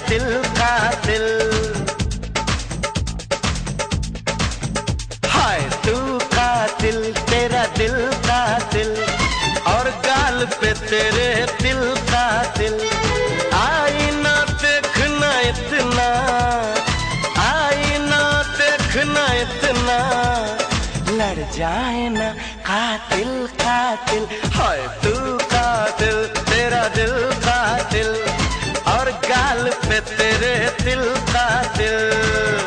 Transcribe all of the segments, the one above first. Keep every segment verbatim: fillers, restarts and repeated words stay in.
दिल कातिल। हाय तू कातिल, तेरा दिल कातिल, और गाल पे तेरे दिल कातिल। आईना देखना इतना, आईना देखना इतना, लड़ जाए ना कातिल कातिल। हाय तू कातिल, तेरा दिल कातिल, और गाल पे तेरे दिल कातिल।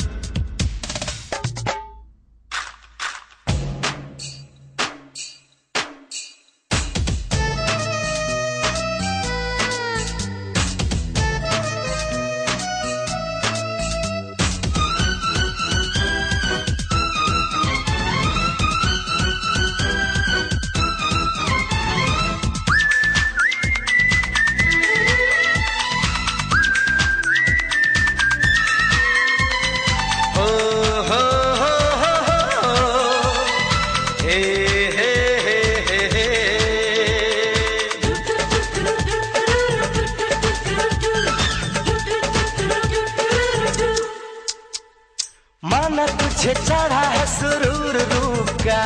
माना तुझे चढ़ा है सुरूर रूप का,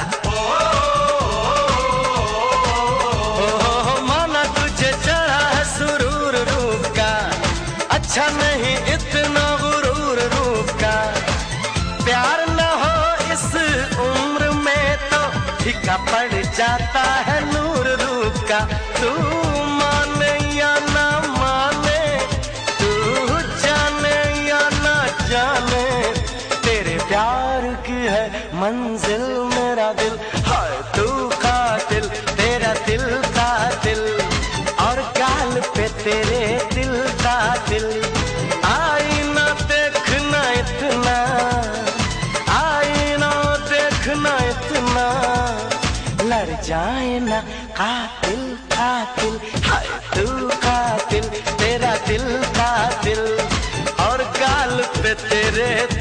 माना तुझे चढ़ा है सुरूर रूप का, अच्छा नहीं इतना गुरूर रूप का। प्यार न हो इस उम्र में तो फीका पड़ जाता है नूर रूप का। तू माने या ना माने, तू जाने या ना जाने, प्यार की है मंजिल मेरा दिल। हाय तू कातिल, तेरा दिल कातिल, और गाल पे तेरे दिल कातिल। आईना देखना इतना, आईना देखना इतना, लड़ जाए ना कातिल कातिल। हाय तू कातिल, तेरा दिल कातिल, और गाल पे तेरे